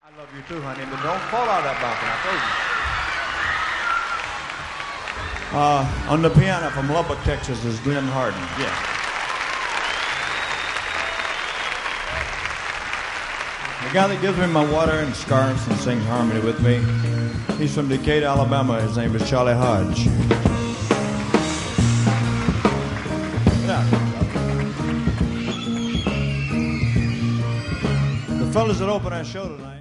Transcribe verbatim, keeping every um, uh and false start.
I love you too, honey, but don't fall out of that balcony, I told you. Uh, on the piano from Lubbock, Texas is Glenn Harden. Yeah. The guy that gives me my water and scarves and sings harmony with me, he's from Decatur, Alabama. His name is Charlie Hodge. Yeah. The fellas that open our show tonight.